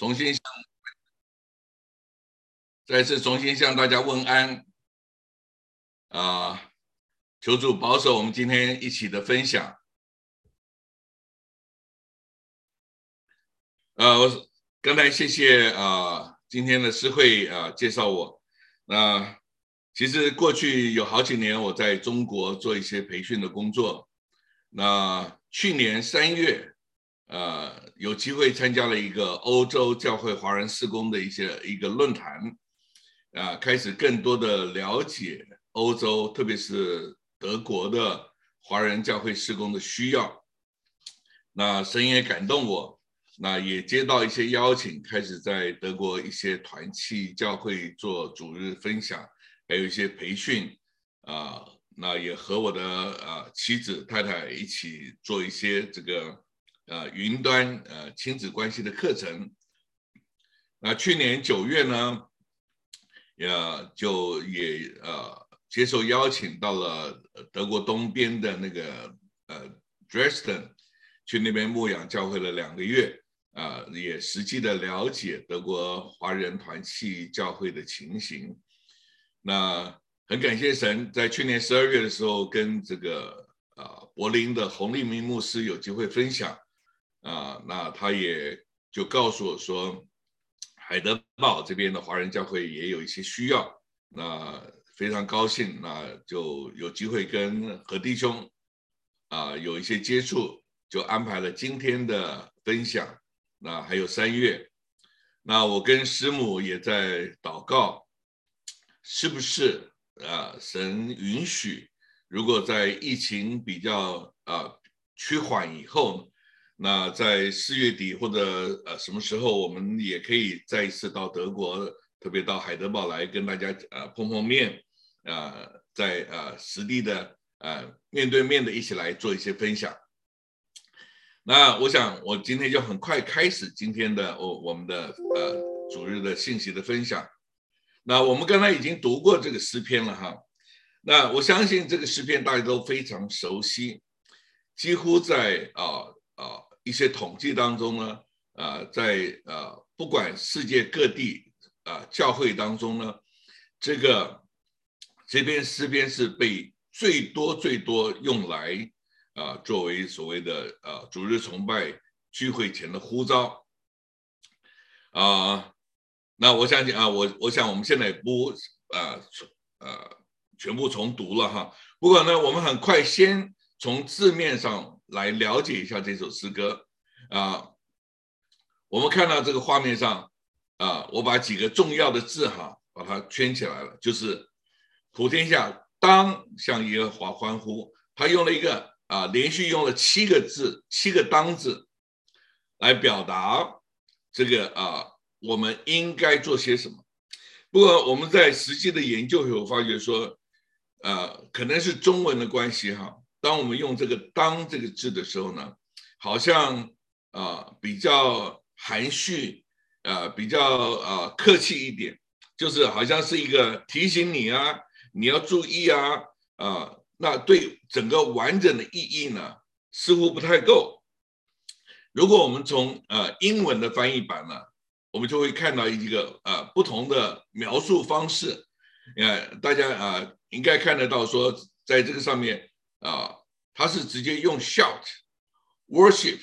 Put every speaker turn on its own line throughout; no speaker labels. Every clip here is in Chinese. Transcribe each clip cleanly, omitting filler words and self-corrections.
重新再次重新向大家问安求主保守我们今天一起的分享。我刚才谢谢今天的诗慧介绍我。那其实过去有好几年我在中国做一些培训的工作。那去年3月有机会参加了一个欧洲教会华人事工的一个论坛，开始更多的了解欧洲，特别是德国的华人教会事工的需要。那神也感动我，那也接到一些邀请，开始在德国一些团契教会做主日分享，还有一些培训那也和我的妻子太太一起做一些这个云端亲子关系的课程。那去年9月呢，就也接受邀请到了德国东边的那个Dresden， 去那边牧养教会了2个月，也实际的了解德国华人团契教会的情形。那很感谢神，在去年12月的时候，跟这个柏林的洪立明牧师有机会分享那他也就告诉我说，海德堡这边的华人教会也有一些需要，那非常高兴，那就有机会跟何弟兄有一些接触，就安排了今天的分享。那还有3月，那我跟师母也在祷告，是不是神允许，如果在疫情比较趋缓以后，那在4月底或者什么时候，我们也可以再一次到德国，特别到海德堡来跟大家碰碰面，在实地的面对面的一起来做一些分享。那我想我今天就很快开始今天的我们的主日的信息的分享。那我们刚才已经读过这个诗篇了哈，那我相信这个诗篇大家都非常熟悉，几乎在一些统计当中呢，在不管世界各地教会当中呢，这篇诗篇是被最多用来作为所谓的主日崇拜聚会前的呼召那我相信我想我们现在也不全部重读了哈。不过呢，我们很快先从字面上来了解一下这首诗歌我们看到这个画面上我把几个重要的字把它圈起来了，就是普天下当向耶和华欢呼。他用了一个连续用了7个字，7个当字来表达这个我们应该做些什么。不过我们在实际的研究以后发觉说可能是中文的关系当我们用这个当这个字的时候呢，好像比较含蓄比较客气一点，就是好像是一个提醒你你要注意那对整个完整的意义呢似乎不太够。如果我们从英文的翻译版呢，我们就会看到一个不同的描述方式。大家应该看得到说，在这个上面它是直接用 shout worship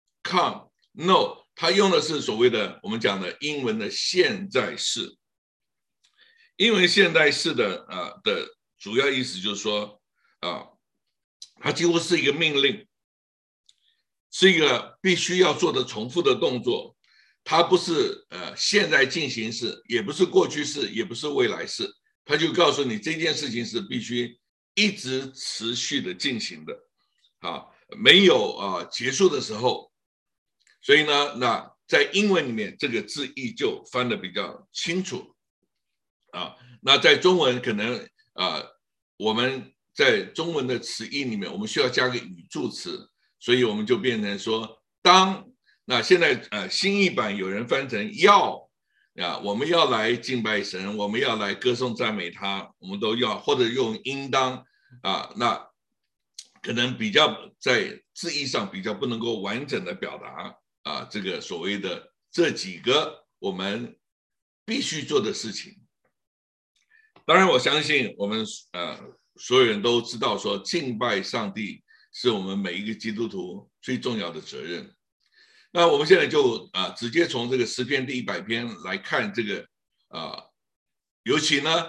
come no， 它用的是所谓的我们讲的英文的现在式。英文现在式的主要意思就是说它几乎是一个命令，是一个必须要做的重复的动作。它不是现在进行式，也不是过去式，也不是未来式，它就告诉你这件事情是必须一直持续的进行的没有结束的时候。所以呢，那在英文里面这个字义就翻得比较清楚那在中文可能我们在中文的词义里面，我们需要加个语助词，所以我们就变成说当。那现在新译版有人翻成要我们要来敬拜神，我们要来歌颂赞美他，我们都要，或者用应当那可能比较在字义上比较不能够完整的表达这个所谓的这几个我们必须做的事情。当然，我相信我们所有人都知道说，敬拜上帝是我们每一个基督徒最重要的责任。那我们现在就直接从这个诗篇第100篇来看这个尤其呢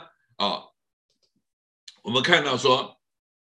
我们看到说，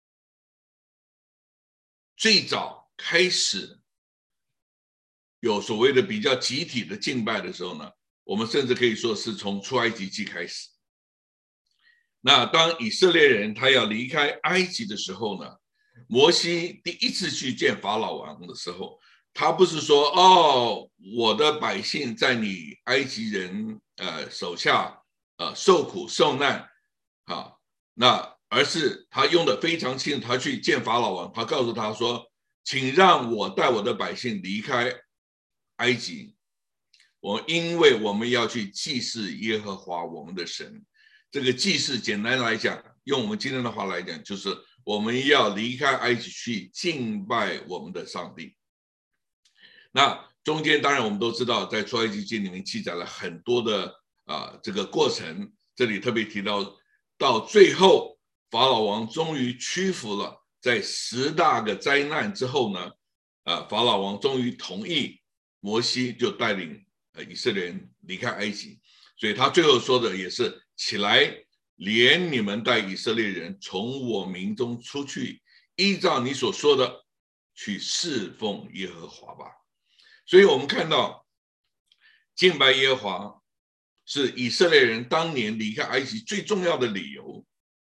最早开始有所谓的比较集体的敬拜的时候呢，我们甚至可以说是从出埃及记开始。那当以色列人他要离开埃及的时候呢，摩西第一次去见法老王的时候，他不是说我的百姓在你埃及人手下受苦受难那而是他用的非常清楚，他去见法老王，他告诉他说，请让我带我的百姓离开埃及，因为我们要去祭祀耶和华我们的神。这个祭祀简单来讲，用我们今天的话来讲，就是我们要离开埃及去敬拜我们的上帝。那中间当然我们都知道，在出埃及记里面记载了很多的这个过程，这里特别提到最后法老王终于屈服了，在10大个灾难之后呢，法老王终于同意摩西就带领以色列人离开埃及，所以他最后说的也是，起来，连你们带以色列人从我民中出去，依照你所说的去侍奉耶和华吧。所以我们看到敬拜耶和华是以色列人当年离开埃及最重要的理由。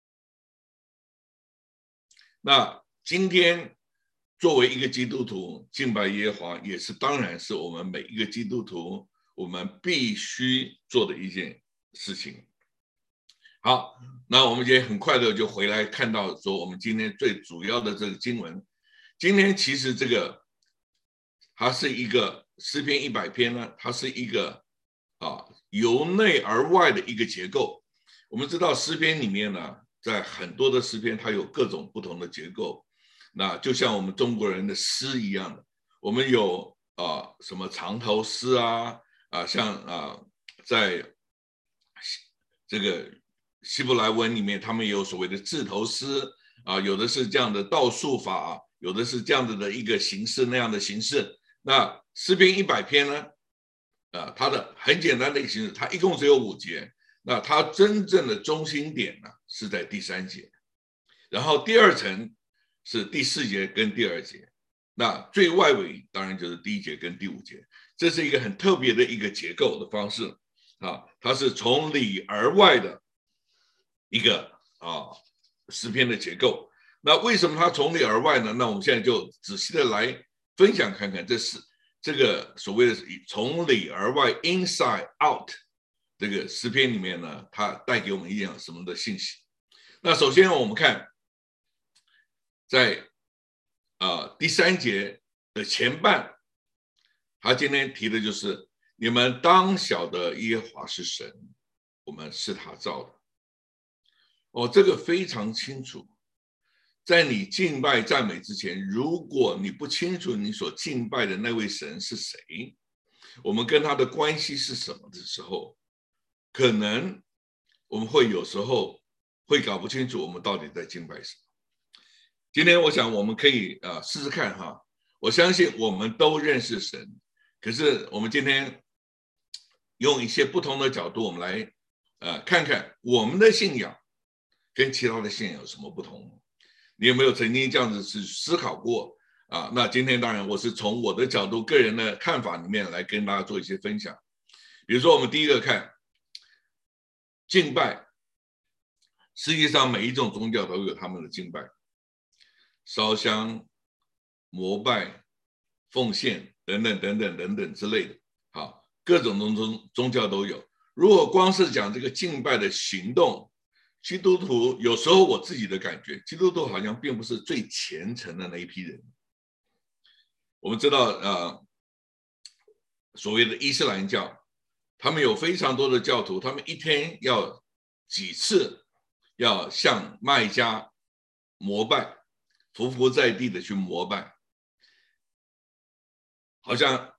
那今天作为一个基督徒，敬拜耶和华也是当然是我们每一个基督徒我们必须做的一件事情。好，那我们今天很快的就回来看到说，我们今天最主要的这个经文，今天其实这个它是一个诗篇100篇呢，它是一个由内而外的一个结构。我们知道诗篇里面呢，在很多的诗篇它有各种不同的结构，那就像我们中国人的诗一样的，我们有什么长头诗像在这个希伯来文里面，他们也有所谓的字头诗有的是这样的倒数法，有的是这样子的一个形式，那样的形式。那诗篇100篇呢，它的很简单的一个形式，它一共只有5节。那它真正的中心点呢是在第3节，然后第2层是第4节跟第2节，那最外围当然就是第1节跟第5节。这是一个很特别的一个结构的方式它是从里而外的一个诗篇的结构。那为什么它从里而外呢？那我们现在就仔细的来分享看看，这个所谓的从里而外 inside out 这个诗篇里面呢，它带给我们一样什么的信息。那首先我们看在第3节的前半，他今天提的就是你们当晓得耶和华是神，我们是他造的。这个非常清楚。在你敬拜赞美之前，如果你不清楚你所敬拜的那位神是谁，我们跟他的关系是什么的时候，可能我们有时候会搞不清楚我们到底在敬拜什么。今天我想我们可以试试看我相信我们都认识神，可是我们今天用一些不同的角度，我们来看看我们的信仰跟其他的信仰有什么不同。你有没有曾经这样子去思考过那今天当然我是从我的角度个人的看法里面来跟大家做一些分享。比如说我们第一个看敬拜，实际上每一种宗教都有他们的敬拜，烧香、膜拜、奉献等等等等等等之类的各种宗教都有。如果光是讲这个敬拜的行动，基督徒有时候我自己的感觉，基督徒好像并不是最虔诚的那一批人。我们知道所谓的伊斯兰教，他们有非常多的教徒，他们一天要几次要向麦加膜拜，匍匐在地的去膜拜，好像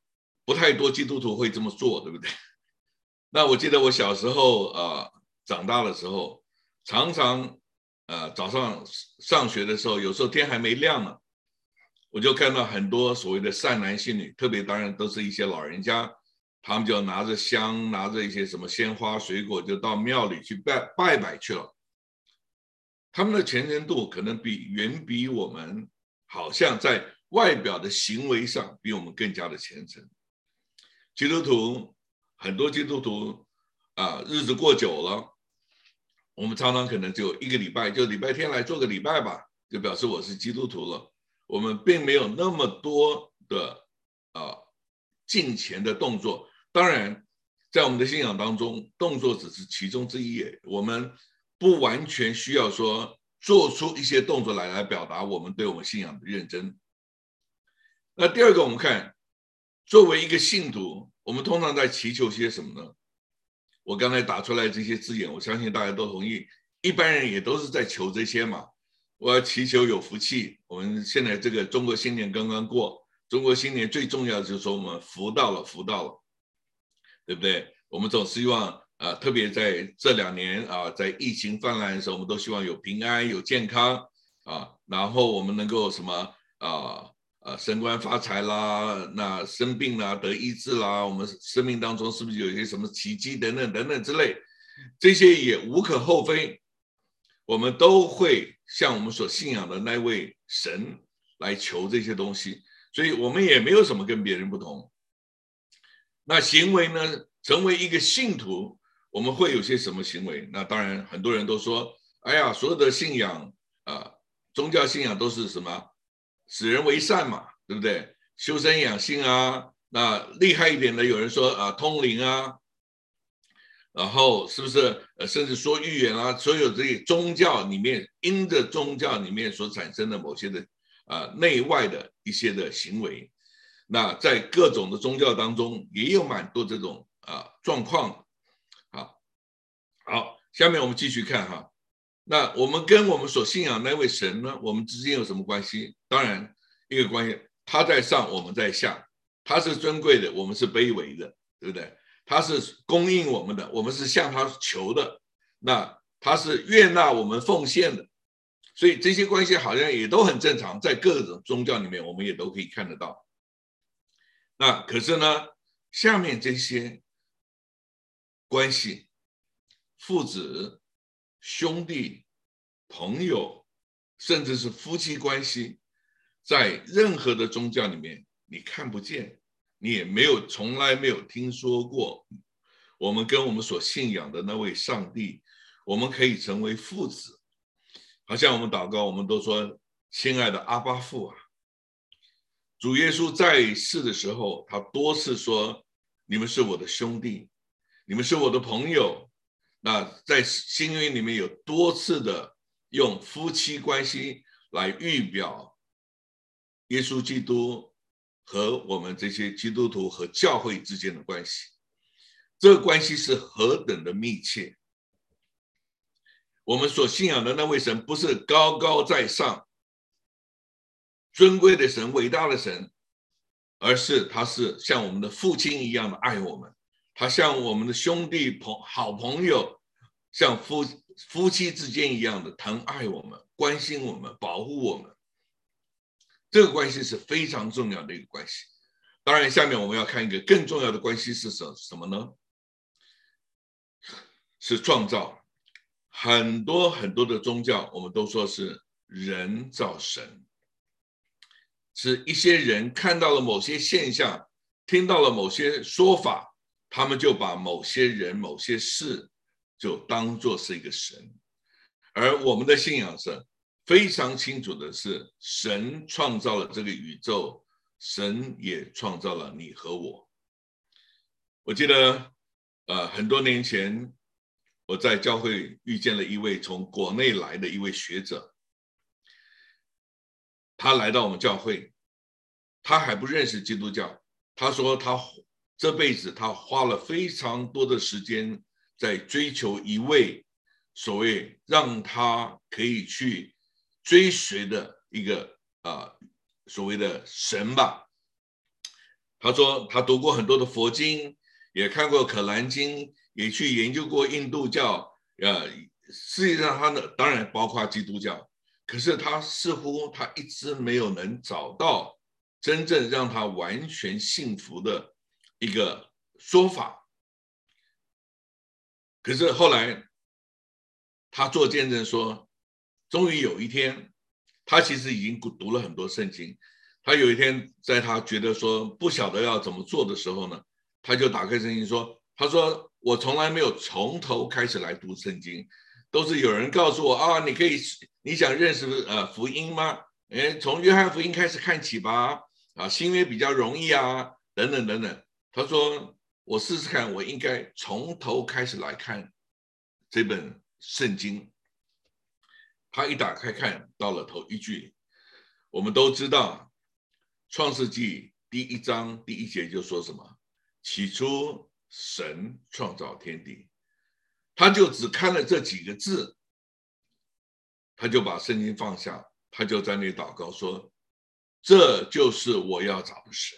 不太多基督徒会这么做，对不对？那我记得我小时候长大的时候，常常早上上学的时候，有时候天还没亮呢，我就看到很多所谓的善男信女，特别当然都是一些老人家，他们就拿着香，拿着一些什么鲜花水果，就到庙里去拜去了。他们的虔诚度可能远比我们好像在外表的行为上比我们更加的虔诚。基督徒很多基督徒日子过久了，我们常常可能就一个礼拜，就礼拜天来做个礼拜吧，就表示我是基督徒了。我们并没有那么多的敬虔的动作。当然，在我们的信仰当中，动作只是其中之一，我们不完全需要说做出一些动作来表达我们对我们信仰的认真。那第二个，我们看作为一个信徒，我们通常在祈求些什么呢？我刚才打出来这些字眼，我相信大家都同意，一般人也都是在求这些嘛。我要祈求有福气。我们现在这个中国新年刚刚过，中国新年最重要的就是说我们福到了，对不对？我们总希望特别在这2年在疫情泛滥的时候，我们都希望有平安、有健康然后我们能够什么升官发财啦，那生病啦得医治啦，我们生命当中是不是有一些什么奇迹等等等等之类，这些也无可厚非，我们都会向我们所信仰的那位神来求这些东西，所以我们也没有什么跟别人不同。那行为呢？成为一个信徒，我们会有些什么行为？那当然，很多人都说，哎呀，所有的信仰宗教信仰都是什么？使人为善嘛，对不对？修身养性那厉害一点的，有人说通灵然后是不是甚至说预言所有这些宗教里面，因着宗教里面所产生的某些的内外的一些的行为，那在各种的宗教当中也有蛮多这种状况。好，下面我们继续看那我们跟我们所信仰那位神呢，我们之间有什么关系？当然，一个关系，他在上，我们在下，他是尊贵的，我们是卑微的，对不对？他是供应我们的，我们是向他求的，那他是悦纳我们奉献的，所以这些关系好像也都很正常，在各种宗教里面我们也都可以看得到。那可是呢，下面这些关系，父子、兄弟、朋友，甚至是夫妻关系，在任何的宗教里面你看不见，你也从来没有听说过。我们跟我们所信仰的那位上帝，我们可以成为父子。好像我们祷告，我们都说亲爱的阿爸父主耶稣在世的时候，他多次说你们是我的兄弟，你们是我的朋友。那在新约里面有多次的用夫妻关系来预表耶稣基督和我们这些基督徒和教会之间的关系，这个关系是何等的密切。我们所信仰的那位神不是高高在上尊贵的神、伟大的神，而是他是像我们的父亲一样的爱我们，他像我们的兄弟好朋友，像夫妻之间一样的疼爱我们、关心我们、保护我们。这个关系是非常重要的一个关系。当然，下面我们要看一个更重要的关系是什么呢？是创造。很多很多的宗教，我们都说是人造神，是一些人看到了某些现象，听到了某些说法，他们就把某些人、某些事就当作是一个神。而我们的信仰是非常清楚的是，神创造了这个宇宙，神也创造了你和我。我记得很多年前我在教会遇见了一位从国内来的一位学者，他来到我们教会，他还不认识基督教。他说他这辈子他花了非常多的时间在追求一位所谓让他可以去追随的一个所谓的神吧。 他说他读过很多的佛经，也看过可兰经，也去研究过印度教，世界上他呢当然包括基督教，可是他似乎他一直没有能找到真正让他完全信服的一个说法。可是后来他做见证说，终于有一天，他其实已经读了很多圣经，他有一天在他觉得说不晓得要怎么做的时候呢，他就打开圣经说，他说我从来没有从头开始来读圣经，都是有人告诉我啊，你想认识福音吗？从约翰福音开始看起吧，新约比较容易啊，等等等等。他说我试试看，我应该从头开始来看这本圣经。他一打开看到了头一句，我们都知道创世纪第1章第1节就说什么，起初神创造天地。他就只看了这几个字，他就把圣经放下，他就在那里祷告说，这就是我要找的神。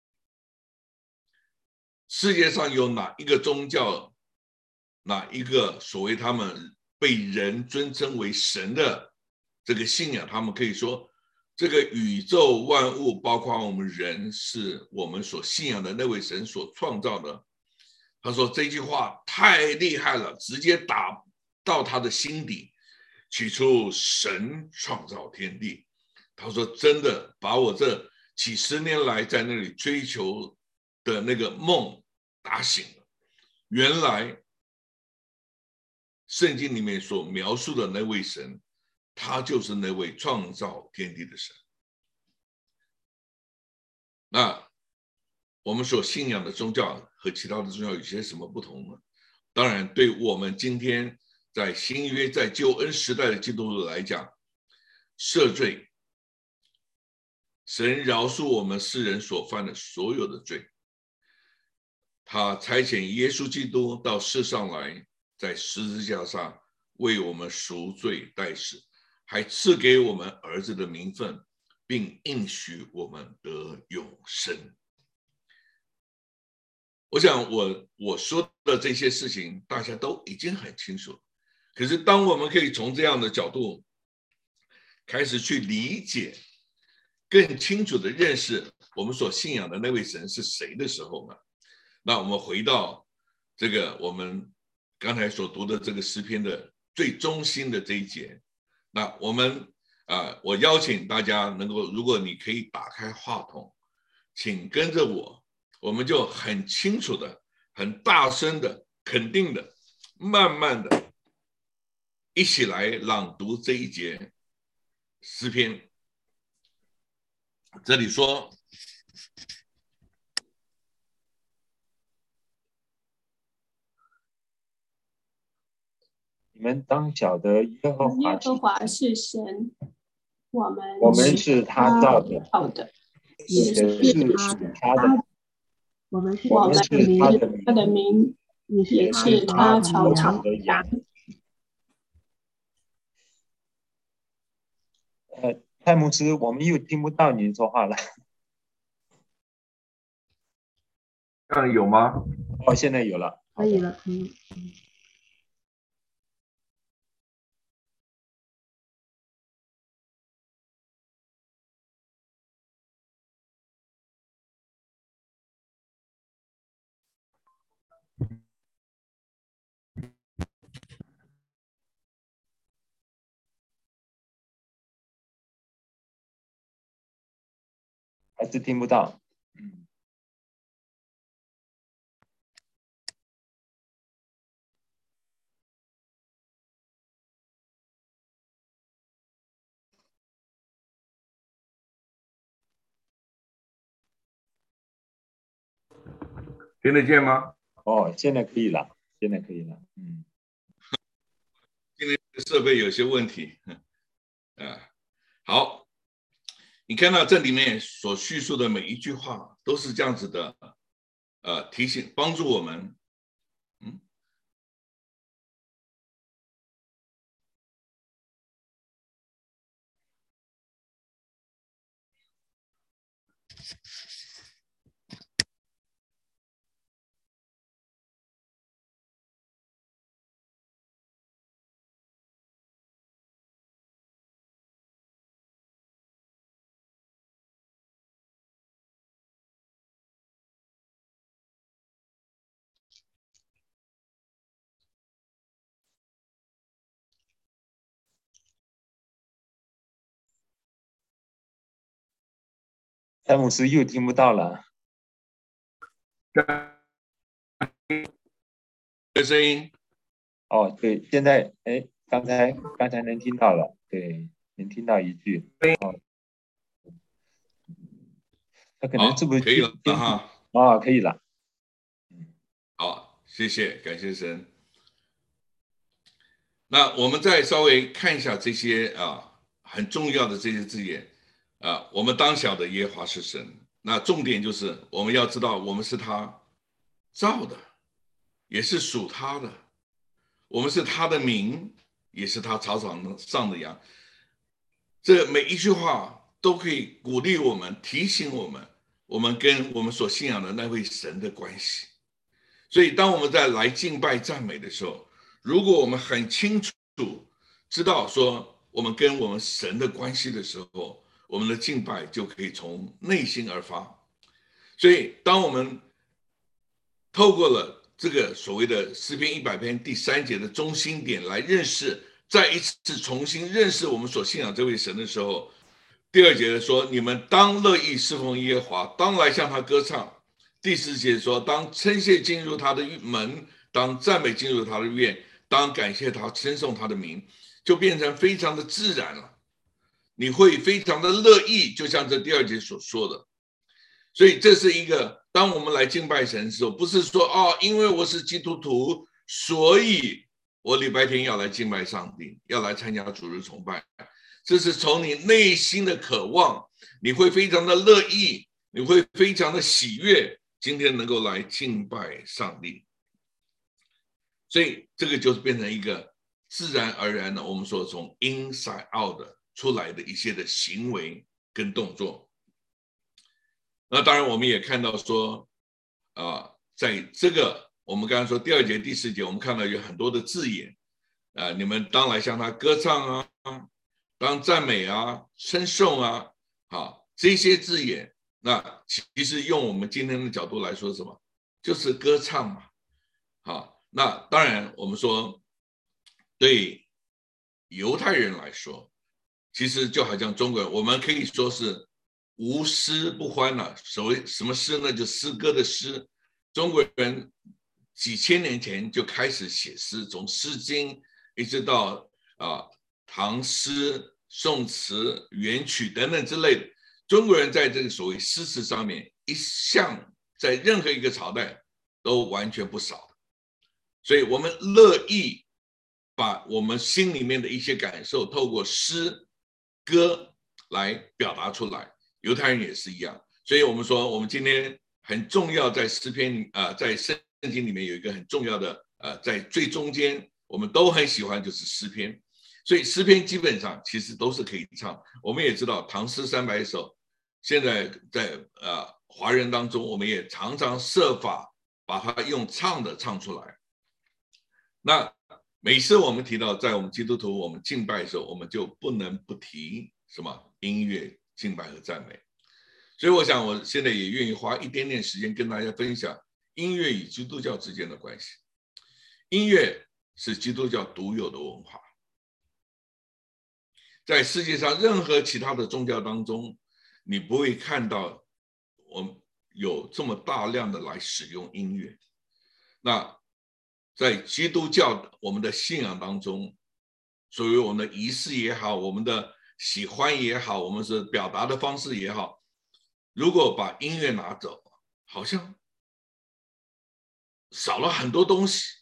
世界上有哪一个宗教，哪一个所谓他们被人尊称为神的这个信仰，他们可以说这个宇宙万物包括我们人是我们所信仰的那位神所创造的。他说这句话太厉害了，直接打到他的心底。起初神创造天地，他说真的把我这几十年来在那里追求的那个梦打醒了。原来圣经里面所描述的那位神，他就是那位创造天地的神。那我们所信仰的宗教和其他的宗教有些什么不同呢？当然对我们今天在新约在救恩时代的基督徒来讲，赦罪，神饶恕我们世人所犯的所有的罪，他差遣耶稣基督到世上来，在十字架上为我们赎罪代死，还赐给我们儿子的名分，并应许我们得永生。我想我说的这些事情大家都已经很清楚，可是当我们可以从这样的角度开始去理解，更清楚的认识我们所信仰的那位神是谁的时候呢，那我们回到这个我们刚才所读的这个诗篇的最中心的这一节，那我邀请大家能够，如果你可以打开话筒，请跟着我们就很清楚的、很大声的、肯定的、慢慢的一起来朗读这一节诗篇。这里说，
你们当晓得耶和华
是神，我
们是他造的，
也
是属他的，我们是他的名，也是他草场的羊。泰姆斯，我们又听不到您说话了。
这样有吗？
哦，现在有了，
可以了，可以。
还是听不到。
听得见吗？
哦，现在可以了，现在可以了。
今天设备有些问题。好，你看到这里面所叙述的每一句话都是这样子的，提醒帮助我们。
詹姆斯又听不到了。
的声音。
哦，对，现在刚才能听到了，对，能听到一句。哦，他可能是不是
可以了哈？
哦，可以了。
好，谢谢，感谢神。那我们再稍微看一下这些很重要的这些字眼我们当晓得耶和华是神。那重点就是我们要知道，我们是他造的，也是属他的，我们是他的民，也是他草场上的羊。这每一句话都可以鼓励我们，提醒我们，我们跟我们所信仰的那位神的关系。所以当我们在来敬拜赞美的时候，如果我们很清楚知道说我们跟我们神的关系的时候，我们的敬拜就可以从内心而发。所以当我们透过了这个所谓的诗篇100篇第3节的中心点来认识，再一次重新认识我们所信仰这位神的时候，第2节说，你们当乐意侍奉耶和华，当来向他歌唱。第4节说，当称谢进入他的门，当赞美进入他的院，当感谢他，称颂他的名，就变成非常的自然了。你会非常的乐意，就像这第2节所说的。所以这是一个，当我们来敬拜神的时候，不是说因为我是基督徒，所以我礼拜天要来敬拜上帝，要来参加主日崇拜。这是从你内心的渴望，你会非常的乐意，你会非常的喜悦，今天能够来敬拜上帝。所以这个就是变成一个自然而然的，我们说从 inside out 的出来的一些的行为跟动作。那当然我们也看到说在这个我们刚刚说第2节第4节，我们看到有很多的字眼你们当来向他歌唱当赞美称颂这些字眼，那其实用我们今天的角度来说，什么就是歌唱嘛。那当然我们说对犹太人来说，其实就好像中国人，我们可以说是无诗不欢了。所谓什么诗呢？就诗歌的诗。中国人几千年前就开始写诗，从《诗经》一直到唐诗、宋词、元曲等等之类的。中国人在这个所谓诗词上面，一向在任何一个朝代都完全不少的。所以我们乐意把我们心里面的一些感受透过诗歌来表达出来。犹太人也是一样。所以我们说我们今天很重要，在诗篇在圣经里面有一个很重要的在最中间我们都很喜欢，就是诗篇。所以诗篇基本上其实都是可以唱。我们也知道唐诗300首，现在在华人当中，我们也常常设法把它用唱的唱出来。那每次我们提到在我们基督徒我们敬拜的时候，我们就不能不提什么音乐、敬拜和赞美。所以我想我现在也愿意花一点点时间跟大家分享音乐与基督教之间的关系。音乐是基督教独有的文化，在世界上任何其他的宗教当中，你不会看到我们有这么大量的来使用音乐。那在基督教我们的信仰当中，所谓我们的仪式也好，我们的喜欢也好，我们是表达的方式也好，如果把音乐拿走，好像少了很多东西。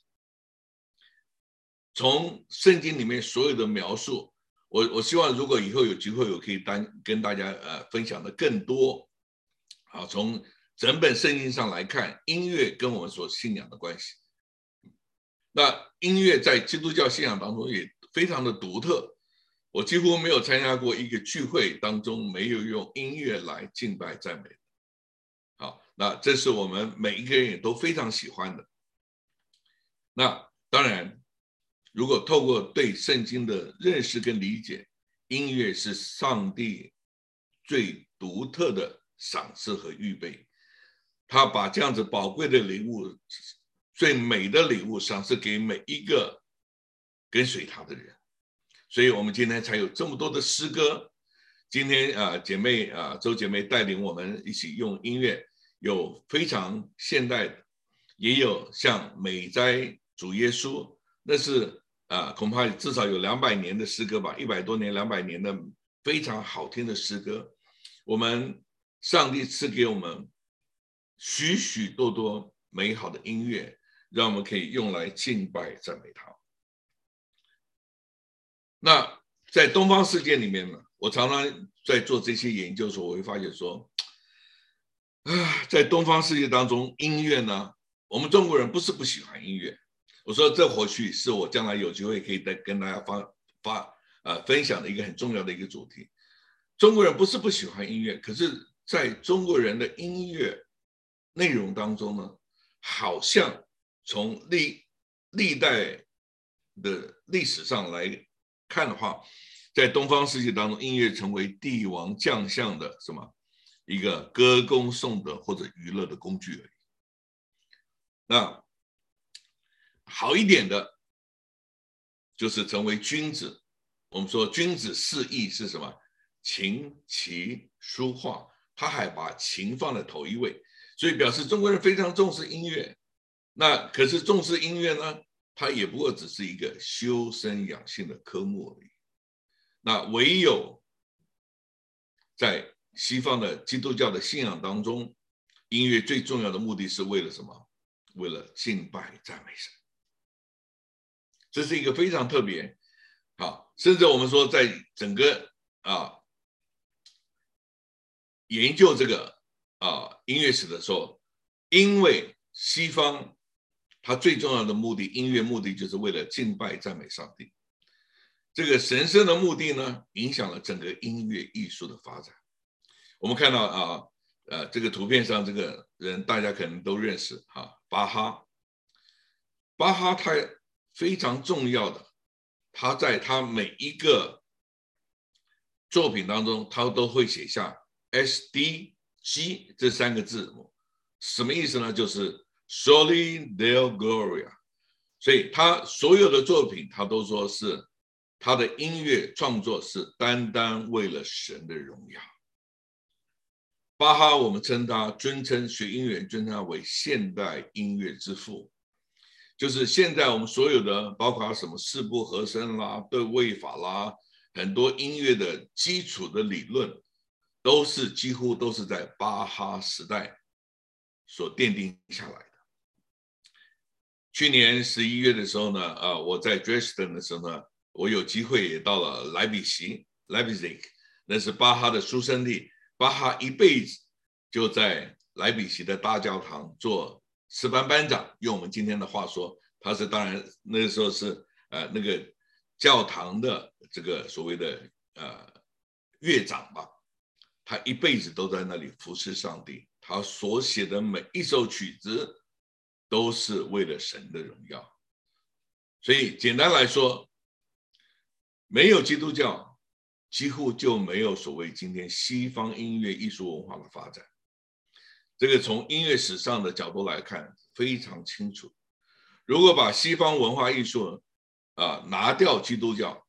从圣经里面所有的描述，我希望如果以后有机会，我可以跟大家分享的更多。从整本圣经上来看，音乐跟我们所信仰的关系。那音乐在基督教信仰当中也非常的独特，我几乎没有参加过一个聚会当中没有用音乐来敬拜赞美。好，那这是我们每一个人也都非常喜欢的。那当然，如果透过对圣经的认识跟理解，音乐是上帝最独特的赏赐和预备，他把这样子宝贵的礼物，最美的礼物赏赐给每一个跟随他的人。所以我们今天才有这么多的诗歌， 今天姐妹周姐妹带领我们一起用音乐，有非常现代的，也有像美哉主耶稣，那是恐怕至少有200年的诗歌吧，100多年、200年的非常好听的诗歌。我们上帝赐给我们许许多多美好的音乐，让我们可以用来敬拜赞美他。那在东方世界里面呢，我常常在做这些研究的时候，我会发现说，在东方世界当中，音乐呢，我们中国人不是不喜欢音乐。我说这或许是我将来有机会可以跟大家分享的一个很重要的一个主题。中国人不是不喜欢音乐，可是在中国人的音乐内容当中呢，好像从历代的历史上来看的话，在东方世界当中，音乐成为帝王将相的一个歌功颂德或者娱乐的工具而已。那好一点的就是成为君子。我们说君子4艺是什么？琴棋书画，他还把琴放在头一位，所以表示中国人非常重视音乐。那可是重视音乐呢，它也不过只是一个修身养性的科目而已。那唯有在西方的基督教的信仰当中，音乐最重要的目的是为了什么？为了敬拜赞美神。这是一个非常特别，甚至我们说在整个研究这个音乐史的时候，因为西方它最重要的目的，音乐目的就是为了敬拜赞美上帝。这个神圣的目的呢，影响了整个音乐艺术的发展。我们看到这个图片上这个人大家可能都认识巴哈。巴哈他非常重要的，他在他每一个作品当中，他都会写下 SDG 这3个字母，什么意思呢？就是 Soli Deo Gloria。 所以他所有的作品，他都说是他的音乐创作是单单为了神的荣耀。巴哈我们尊称学音乐人尊称他为现代音乐之父，就是现在我们所有的包括什么四部和声啦、对位法啦，很多音乐的基础的理论几乎都是在巴哈时代所奠定下来的。去年11月的时候呢，我在 Dresden 的时候呢，我有机会也到了莱比锡 Leipzig， 那是巴哈的出生地。巴哈一辈子就在莱比锡的大教堂做诗班班长，用我们今天的话说，他是当然那个时候是那个教堂的这个所谓的乐长吧。他一辈子都在那里服侍上帝，他所写的每一首曲子都是为了神的荣耀。所以简单来说，没有基督教，几乎就没有所谓今天西方音乐艺术文化的发展。这个从音乐史上的角度来看非常清楚。如果把西方文化艺术拿掉基督教，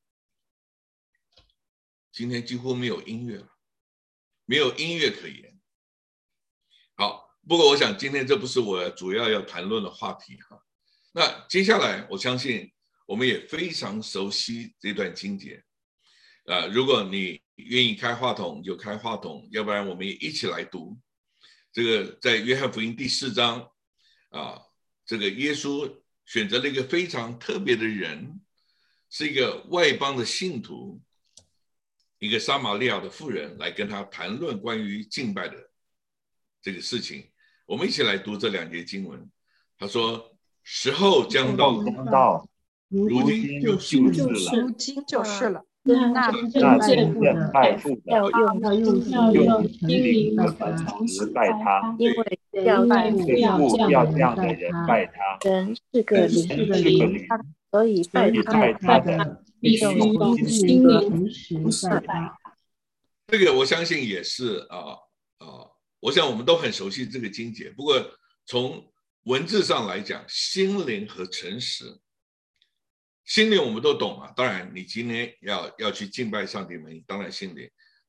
今天几乎没有音乐了，没有音乐可言。好，不过我想今天这不是我主要谈论的话题哈。那接下来我相信我们也非常熟悉这段经节。如果你愿意开话筒就开话筒，要不然我们也一起来读。这个在约翰福音第4章这个耶稣选择了一个非常特别的人，是一个外邦的信徒，一个撒玛利亚的妇人来跟他谈论关于敬拜的这个事情。我们一起来读这2节经文。他说：时候将到，如今
就是了。
那真正拜父的要用心灵和诚实拜他，
因为
要
这
样的人拜他。
人是个灵，所以拜他的必须用心灵诚实拜他。
这个我相信也是我想我们都很熟悉这个经节。不过从文字上来讲，心灵和诚实，心灵我们都懂当然你今天要去敬拜上帝嘛，你当然心灵。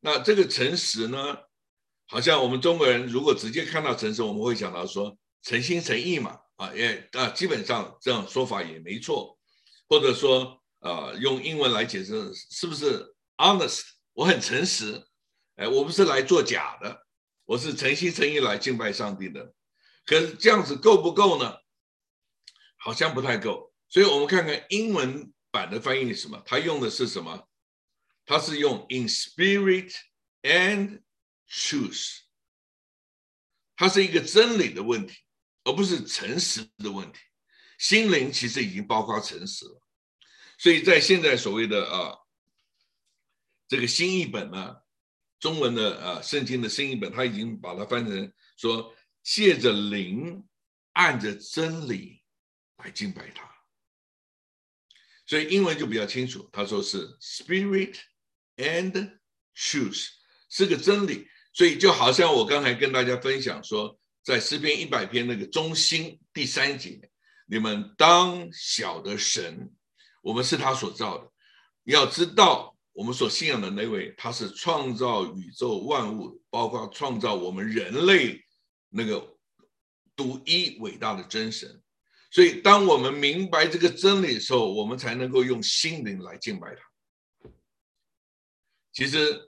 那这个诚实呢，好像我们中国人如果直接看到诚实，我们会想到说诚心诚意嘛，基本上这样说法也没错，或者说用英文来解释是不是 honest， 我很诚实，我不是来做假的，我是诚心诚意来敬拜上帝的。可是这样子够不够呢？好像不太够。所以我们看看英文版的翻译是什么，它用的是什么？它是用 in spirit and truth， 它是一个真理的问题，而不是诚实的问题。心灵其实已经包括诚实了，所以在现在所谓的这个新译本呢，中文的圣经的新译本，它已经把它翻成说借着灵按着真理来敬拜他，所以英文就比较清楚，他说是 spirit and truth， 是个真理。所以就好像我刚才跟大家分享说，在诗篇100篇那个中心第3节，你们当晓得神，我们是他所造的，要知道我们所信仰的那位，他是创造宇宙万物，包括创造我们人类那个独一伟大的真神。所以当我们明白这个真理的时候，我们才能够用心灵来敬拜他。其实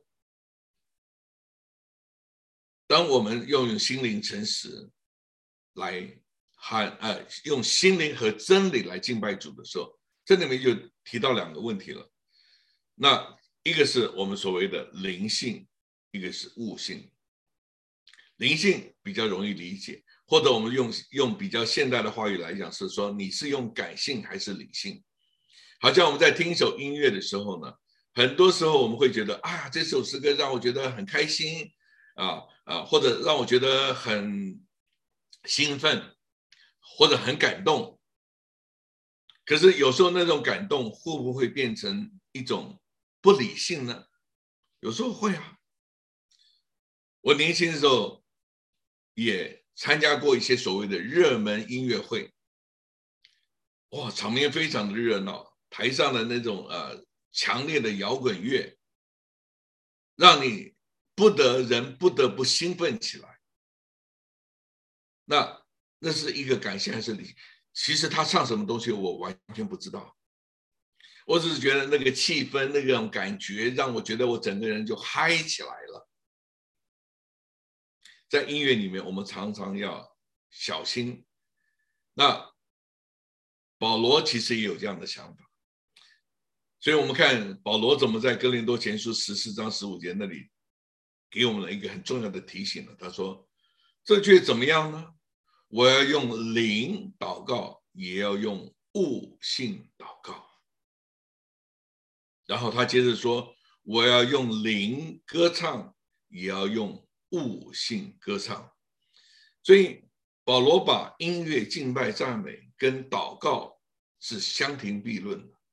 当我们用心灵诚实来用心灵和真理来敬拜主的时候，这里面就提到2个问题了。那一个是我们所谓的灵性，一个是悟性。灵性比较容易理解，或者我们用比较现代的话语来讲，是说你是用感性还是理性。好像我们在听一首音乐的时候呢，很多时候我们会觉得这首诗歌让我觉得很开心或者让我觉得很兴奋，或者很感动。可是有时候那种感动会不会变成一种不理性呢？有时候会啊。我年轻的时候也参加过一些所谓的热门音乐会，哇，场面非常的热闹，台上的那种强烈的摇滚乐，让你不得不兴奋起来。那是一个感性还是理性？其实他唱什么东西我完全不知道，我只是觉得那个气氛那种感觉让我觉得我整个人就嗨起来了。在音乐里面我们常常要小心。那保罗其实也有这样的想法，所以我们看保罗怎么在哥林多前书14章15节那里给我们了一个很重要的提醒了。他说这却怎么样呢？我要用灵祷告，也要用悟性祷告。然后他接着说，我要用灵歌唱，也要用悟性歌唱。所以保罗把音乐、敬拜、赞美跟祷告是相提并论的。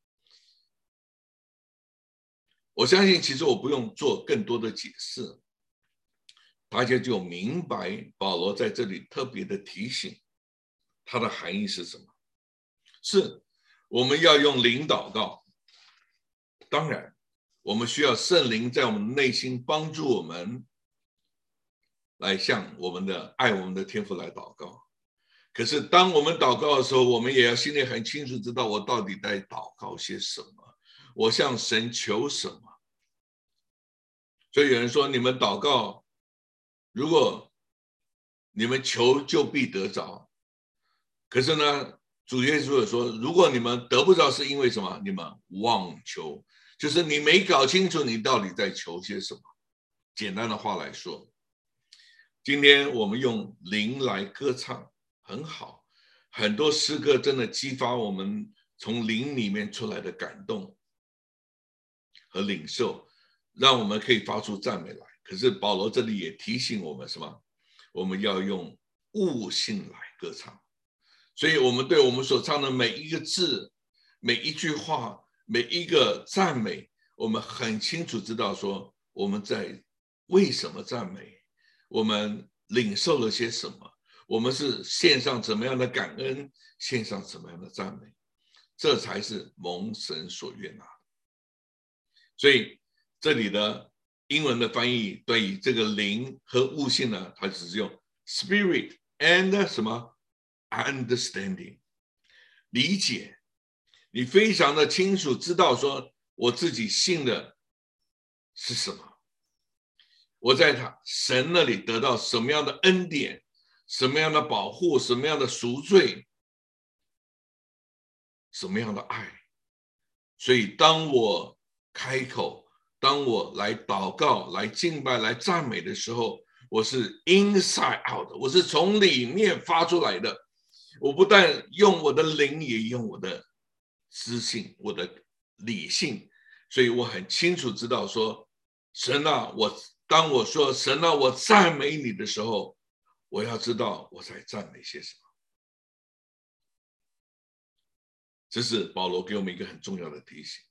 我相信其实我不用做更多的解释，大家就明白保罗在这里特别的提醒它的含义是什么。是我们要用灵祷告，当然我们需要圣灵在我们内心帮助我们来向我们的爱我们的天父来祷告。可是当我们祷告的时候，我们也要心里很清楚知道我到底在祷告些什么，我向神求什么。所以有人说你们祷告，如果你们求就必得着，可是呢主耶稣也说，如果你们得不着是因为什么？你们妄求，就是你没搞清楚你到底在求些什么。简单的话来说，今天我们用灵来歌唱很好，很多诗歌真的激发我们从灵里面出来的感动和领受，让我们可以发出赞美来。可是保罗这里也提醒我们什么？我们要用悟性来歌唱。所以我们对我们所唱的每一个字、每一句话、每一个赞美，我们很清楚知道说我们在为什么赞美，我们领受了些什么，我们是献上怎么样的感恩，献上怎么样的赞美，这才是蒙神所悦纳。所以这里的英文的翻译对于这个灵和悟性呢，它只是用 spirit and 什么 understanding 理解，你非常的清楚知道说我自己信的是什么，我在神那里得到什么样的恩典，什么样的保护，什么样的赎罪，什么样的爱。所以当我开口，当我来祷告，来敬拜，来赞美的时候，我是 inside out 的，我是从里面发出来的。我不但用我的灵，也用我的知性，我的理性。所以我很清楚知道说，神啊，当我说神啊，我赞美你的时候，我要知道我在赞美些什么。这是保罗给我们一个很重要的提醒。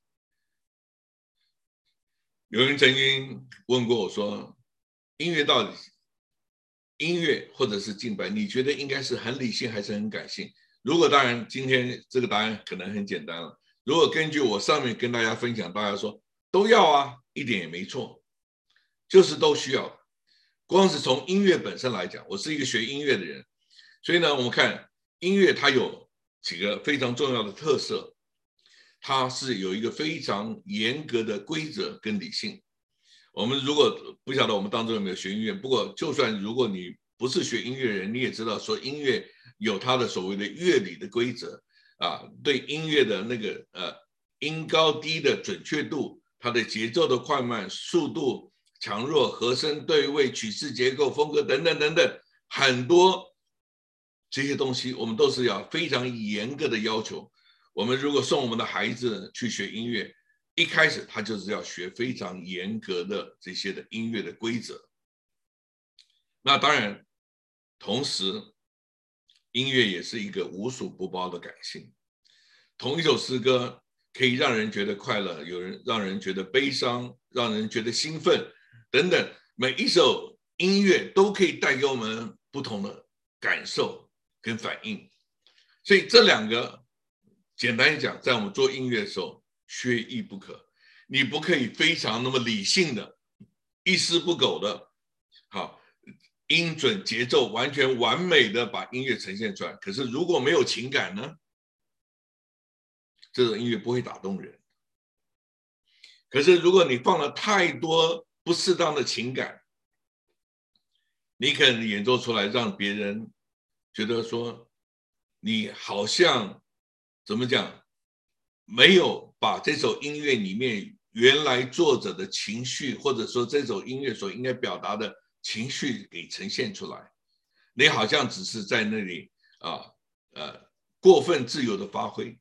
有人曾经问过我说，音乐到底，音乐或者是敬拜，你觉得应该是很理性还是很感性？如果当然今天这个答案可能很简单了，如果根据我上面跟大家分享，大家说都要啊，一点也没错，就是都需要。光是从音乐本身来讲，我是一个学音乐的人，所以呢，我们看音乐它有几个非常重要的特色，它是有一个非常严格的规则跟理性。我们如果不晓得我们当中有没有学音乐，不过就算如果你不是学音乐人，你也知道说音乐有它的所谓的乐理的规则啊，对音乐的那个音高低的准确度，它的节奏的快慢、速度、强弱、和声对位、曲式结构、风格等等等等，很多这些东西我们都是要非常严格的要求。我们如果送我们的孩子去学音乐，一开始他就是要学非常严格的这些的音乐的规则。那当然，同时音乐也是一个无所不包的感性。同一首诗歌可以让人觉得快乐，有人让人觉得悲伤，让人觉得兴奋等等，每一首音乐都可以带给我们不同的感受跟反应。所以这两个简单讲，在我们做音乐的时候缺一不可。你不可以非常那么理性的一丝不苟的好音准节奏完全完美的把音乐呈现出来，可是如果没有情感呢，这种音乐不会打动人。可是如果你放了太多不适当的情感，你可能演奏出来让别人觉得说你好像怎么讲，没有把这首音乐里面原来作者的情绪，或者说这首音乐所应该表达的情绪给呈现出来，你好像只是在那里过分自由的发挥。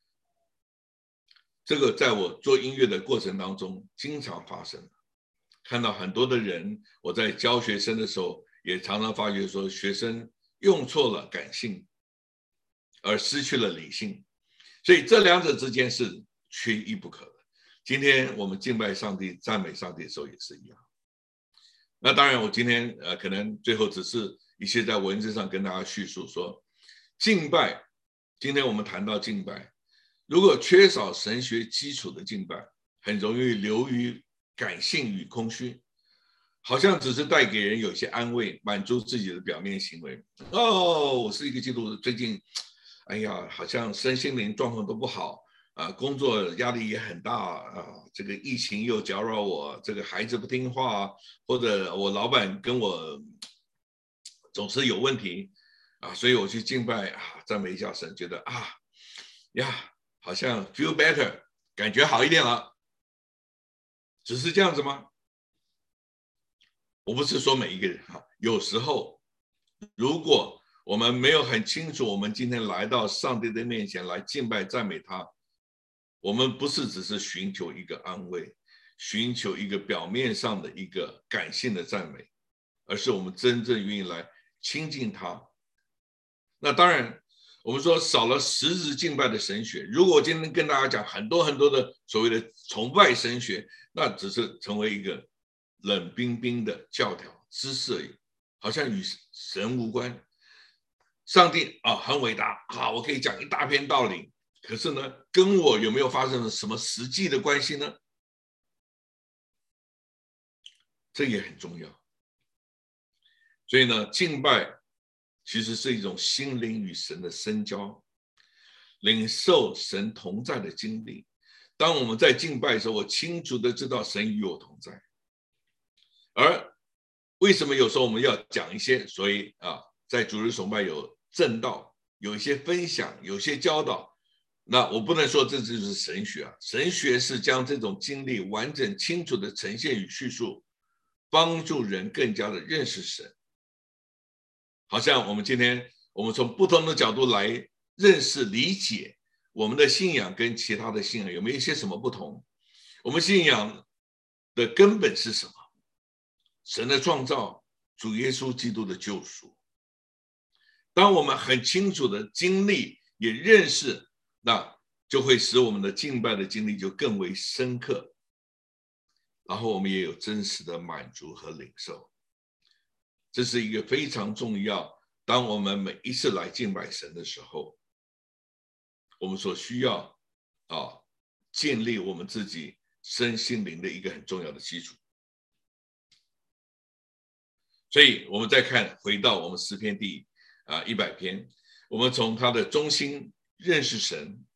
这个在我做音乐的过程当中经常发生，看到很多的人，我在教学生的时候也常常发觉说，学生用错了感性而失去了理性，所以这两者之间是缺一不可的。今天我们敬拜上帝、赞美上帝的时候也是一样。那当然我今天可能最后只是一些在文字上跟大家叙述说，敬拜，今天我们谈到敬拜，如果缺少神学基础的敬拜，很容易流于感性与空虚，好像只是带给人有些安慰，满足自己的表面行为。我是一个基督徒，最近哎呀好像身心灵状况都不好工作压力也很大这个疫情又搅扰我，这个孩子不听话或者我老板跟我总是有问题所以我去敬拜赞美一下神，觉得好像 feel better， 感觉好一点了。只是这样子吗？我不是说每一个人有时候如果我们没有很清楚我们今天来到上帝的面前来敬拜赞美他，我们不是只是寻求一个安慰，寻求一个表面上的一个感性的赞美，而是我们真正愿意来亲近他。那当然我们说少了实质敬拜的神学，如果我今天跟大家讲很多很多的所谓的崇拜神学，那只是成为一个冷冰冰的教条知识而已，好像与神无关。上帝很伟大我可以讲一大篇道理，可是呢跟我有没有发生了什么实际的关系呢？ 这也很重要。所以呢，敬拜其实是一种心灵与神的深交，领受神同在的经历。当我们在敬拜的时候，我清楚的知道神与我同在。而为什么有时候我们要讲一些，所以在主日崇拜有正道，有一些分享，有些教导，那我不能说这就是神学啊。神学是将这种经历完整清楚的呈现与叙述，帮助人更加的认识神。好像我们今天我们从不同的角度来认识理解我们的信仰跟其他的信仰有没有一些什么不同，我们信仰的根本是什么？神的创造，主耶稣基督的救赎。当我们很清楚的经历也认识，那就会使我们的敬拜的经历就更为深刻，然后我们也有真实的满足和领受。这是一个非常重要，当我们每一次来敬拜神的时候，我们所需要建立我们自己身心灵的一个很重要的基础。所以我们再看回到我们诗篇第100篇，我们从他的中心认识神，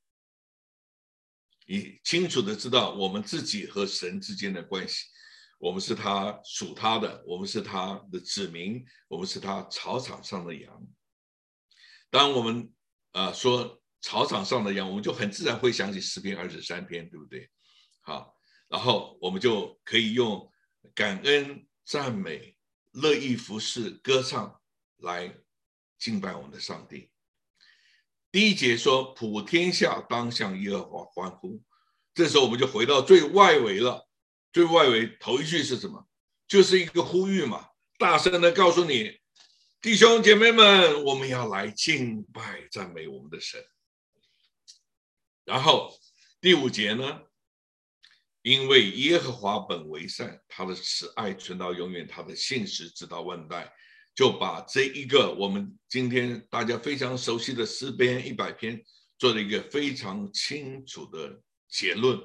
你清楚的知道我们自己和神之间的关系，我们是他属他的，我们是他的子民，我们是他草场上的羊。当我们说草场上的羊，我们就很自然会想起诗篇23篇，对不对？好，然后我们就可以用感恩、赞美、乐意服侍、歌唱来敬拜我们的上帝。第1节说普天下当向耶和华欢呼，这时候我们就回到最外围了。最外围头一句是什么？就是一个呼吁嘛，大声的告诉你，弟兄姐妹们，我们要来敬拜赞美我们的神。然后第5节呢，因为耶和华本为善，他的慈爱存到永远，他的信实直到万代，就把这一个我们今天大家非常熟悉的诗篇100篇做了一个非常清楚的结论。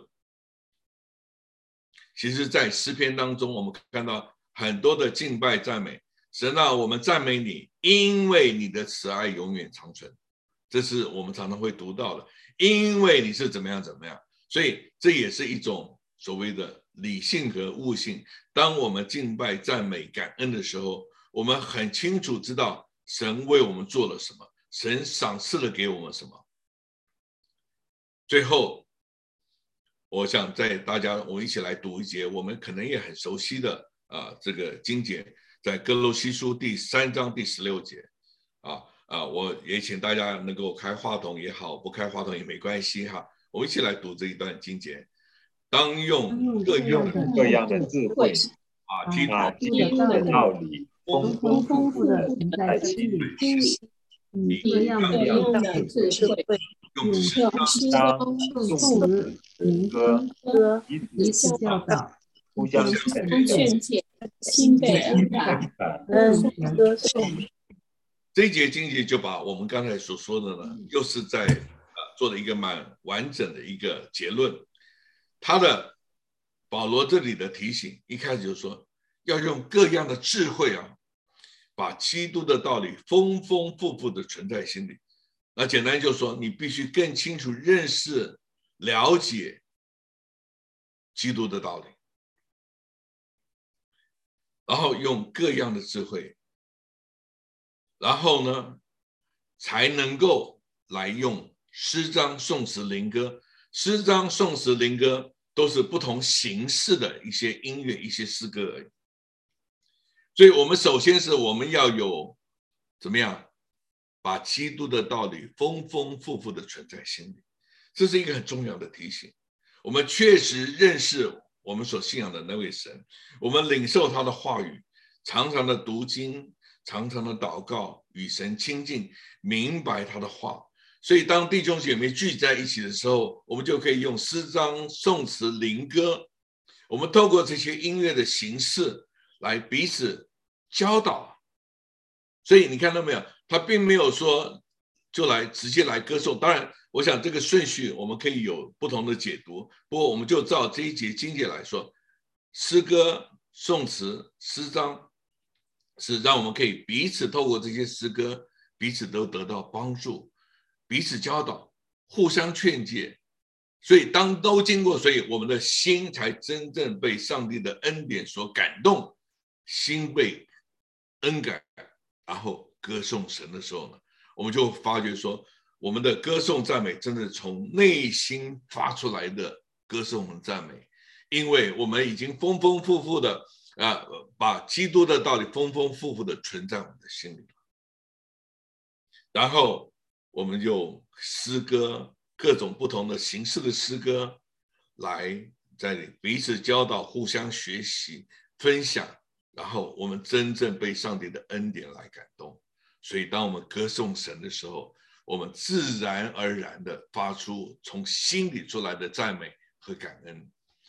其实在诗篇当中，我们看到很多的敬拜赞美神啊，我们赞美你，因为你的慈爱永远长存。这是我们常常会读到的，因为你是怎么样怎么样。所以这也是一种所谓的理性和悟性。当我们敬拜赞美感恩的时候，我们很清楚知道神为我们做了什么，神赏赐了给我们什么。最后我想在大家我们一起来读一节我们可能也很熟悉的这个经节，在哥罗西书第3章第16节。我也请大家能够开话筒也好，不开话筒也没关系哈。我们一起来读这一段经节，当用各
样的智慧把基督的道理丰富的存在心里，以各样的智慧用诗章、颂词、灵歌彼此教导，互相劝诫，心被恩感，歌颂。
这一节经节就把我们刚才所说的呢，又是在做了一个蛮完整的一个结论。他的保罗这里的提醒，一开始就说要用各样的智慧把基督的道理丰富的存在心里。那简单就说，你必须更清楚认识、了解基督的道理，然后用各样的智慧。然后呢，才能够来用诗章、颂词、灵歌。诗章、颂词、灵歌都是不同形式的一些音乐、一些诗歌而已。所以我们首先是我们要有怎么样把基督的道理丰富的存在心里，这是一个很重要的提醒。我们确实认识我们所信仰的那位神，我们领受他的话语，常常的读经，常常的祷告，与神亲近，明白他的话。所以当弟兄姐妹聚在一起的时候，我们就可以用诗章、颂词、灵歌，我们透过这些音乐的形式来彼此教导。所以你看到没有，他并没有说就来直接来歌颂。当然我想这个顺序我们可以有不同的解读，不过我们就照这一节经节来说，诗歌颂词、诗章，是让我们可以彼此透过这些诗歌，彼此都得到帮助，彼此教导，互相劝诫。所以当都经过，所以我们的心才真正被上帝的恩典所感动，心被恩感，然后歌颂神的时候呢，我们就发觉说，我们的歌颂赞美真的从内心发出来的歌颂和赞美，因为我们已经丰丰富富的把基督的道理丰丰富富的存在我们的心里了。然后我们就诗歌，各种不同的形式的诗歌，来在彼此教导，互相学习分享，然后我们真正被上帝的恩典来感动。所以当我们歌颂神的时候，我们自然而然的发出从心里出来的赞美和感恩。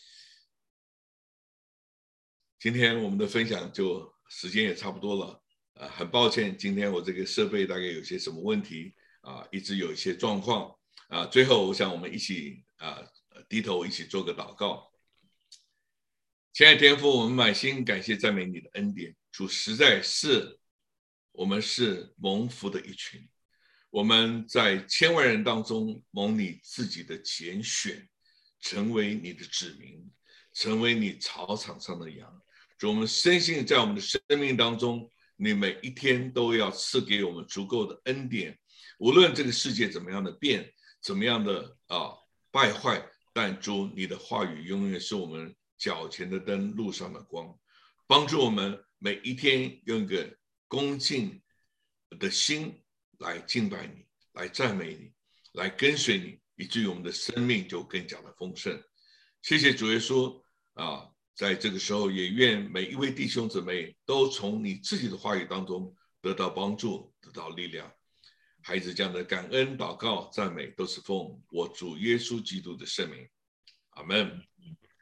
今天我们的分享就时间也差不多了，很抱歉今天我这个设备大概有些什么问题一直有一些状况最后我想我们一起低头一起做个祷告。亲爱的天父，我们满心感谢赞美你的恩典，主实在是我们是蒙福的一群，我们在千万人当中蒙你自己的拣选，成为你的子民，成为你草场上的羊。主，我们深信在我们的生命当中，你每一天都要赐给我们足够的恩典，无论这个世界怎么样的变，怎么样的败坏，但主你的话语永远是我们脚前的灯，路上的光，帮助我们每一天用一个恭敬的心来敬拜你，来赞美你，来跟随你，以至于我们的生命就更加的丰盛。谢谢主耶稣在这个时候也愿每一位弟兄姊妹都从你自己的话语当中得到帮助，得到力量。孩子这样的感恩祷告赞美都是奉我主耶稣基督的圣名，阿们。